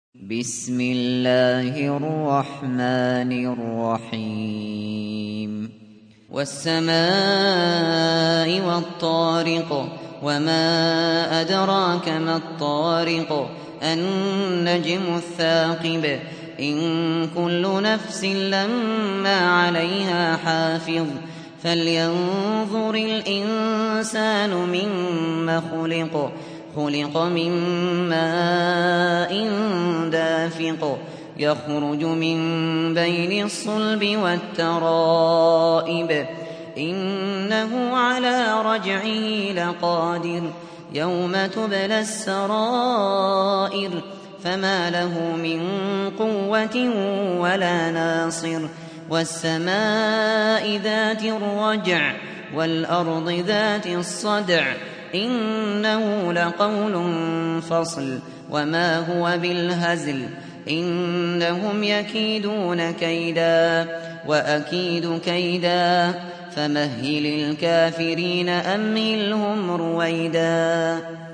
بسم الله الرحمن الرحيم والسماء والطارق وما أدراك ما الطارق النجم الثاقب إن كل نفس لما عليها حافظ فلينظر الإنسان مما خلق من ماء دافق يخرج من بين الصلب والترائب إنه على رجعه لقادر يوم تبلى السرائر فما له من قوة ولا ناصر والسماء ذات الرجع والأرض ذات الصدع إنه لقول فصل وما هو بالهزل إنهم يكيدون كيدا وأكيد كيدا فمهل الكافرين أمهلهم رويدا.